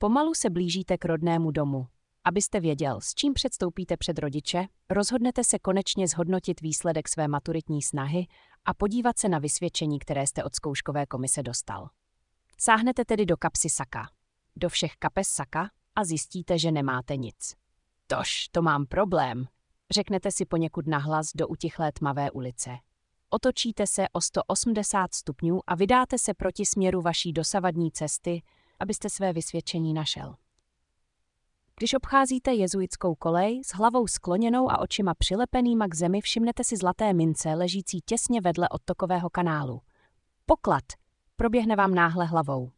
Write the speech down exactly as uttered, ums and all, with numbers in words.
Pomalu se blížíte k rodnému domu. Abyste věděl, s čím předstoupíte před rodiče, rozhodnete se konečně zhodnotit výsledek své maturitní snahy a podívat se na vysvědčení, které jste od zkouškové komise dostal. Sáhnete tedy do kapsy saka, do všech kapes saka a zjistíte, že nemáte nic. Tož, to mám problém, řeknete si poněkud nahlas do utichlé tmavé ulice. Otočíte se o sto osmdesát stupňů a vydáte se proti směru vaší dosavadní cesty, abyste své vysvědčení našel. Když obcházíte jezuitskou kolej s hlavou skloněnou a očima přilepenýma k zemi, všimnete si zlaté mince ležící těsně vedle odtokového kanálu. Poklad! Proběhne vám náhle hlavou.